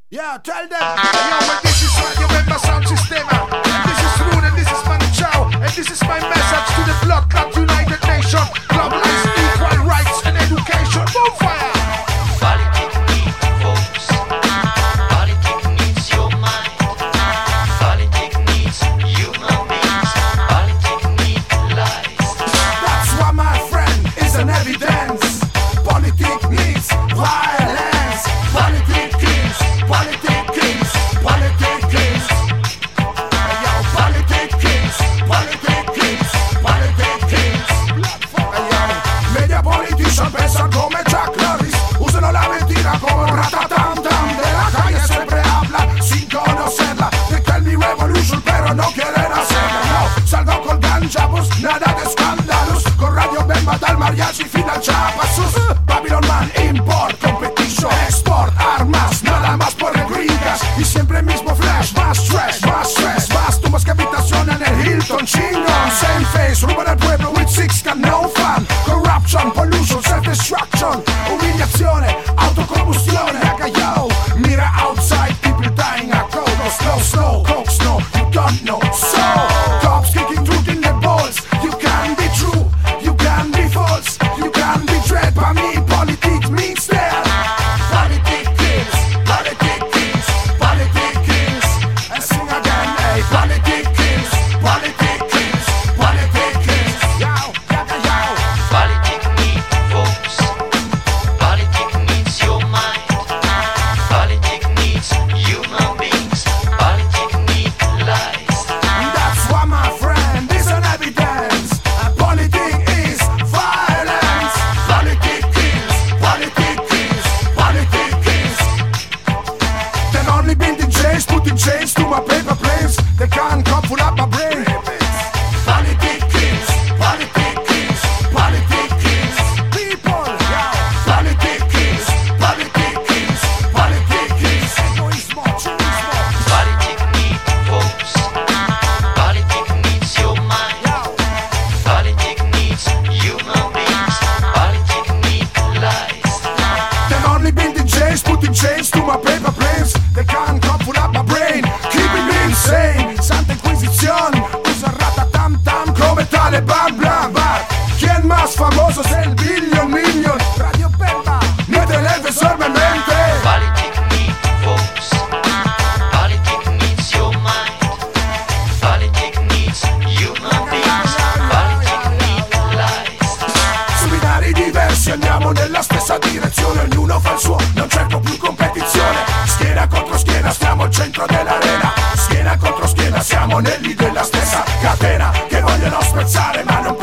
Yeah, tell them. Yo, man, this is Radio Member Sound Systema. And this is Rune, and this is Manu Chao. And this is my message to the Blood Clot United Nation. Globalized equal rights and education. Move fire! Politics needs votes. Politics needs your mind. Politics needs human beings. Politics needs lies. That's why, my friend, is an evidence. Politics needs violence. Politics kills. Politics kills. Politics kills. Hey, yo, politics kills. Politics kills. Politics kills. Hey, yo, media politician pensan come Chuck Norris. Usano la mentira como ratatam-tam. De la calle siempre hablan sin conocerla. They tell me revolution pero no quieren hacerla. No, salgo con ganja, pues nada de escándalos. Con Radio Bemba dal mariachi fino al Chapasus. Babylon Man, import, competition, export, armas, nada más por el green gas. Y siempre mismo flash, más stress, más tumbas que habitación en el Hilton chino. Same face, roban al pueblo with six gun, no fun. Corruption, pollution, self-destruction. Humillazione, autocombustione. Acá yo, mira outside, people dying a cold. Slow, coke snow, you don't know. So, cops kicking truth in the balls. You can be true, you can be false. You can be dread, but me, politics means that. Politics kills, politics kills, politics kills. And sing again, hey, politics kills, politics kills, politics kills. Yo, yo. Politics needs votes. Politics needs your mind. Politics needs human beings. Politics needs lies. That's why, my friend, is an evidence. Politics is violence. Politics kills, politics kills, politics kills. Then only been the chains, putting chains to my paper planes. They can't come full up my brain. Politics kills, politics kills, politics kills. People, yeah. Politics kills, politics kills, politics kills. Egoismo, cinismo. Politics needs votes. Politics needs your mind. Politics needs human beings. Politics needs lies. Then only been the chains, putting chains to my paper planes. They can't come full up my brain, keeping me insane. Santa Inquisición, usa ratatam-tam come tale bam blam bam. ¿Quién más famoso es el Million? Radio Bemba, no te leves suavemente. Politics needs votes. Politics needs your mind. Politics needs human beings. Politics needs lies. Su binari diversi andiamo nella stessa direzione. Ognuno fa il suo, non cerco più competizione. Schiena contro schiena, stiamo al centro dell'arena. Schiena contro schiena, siamo negli della stessa catena. Che vogliono spezzare ma non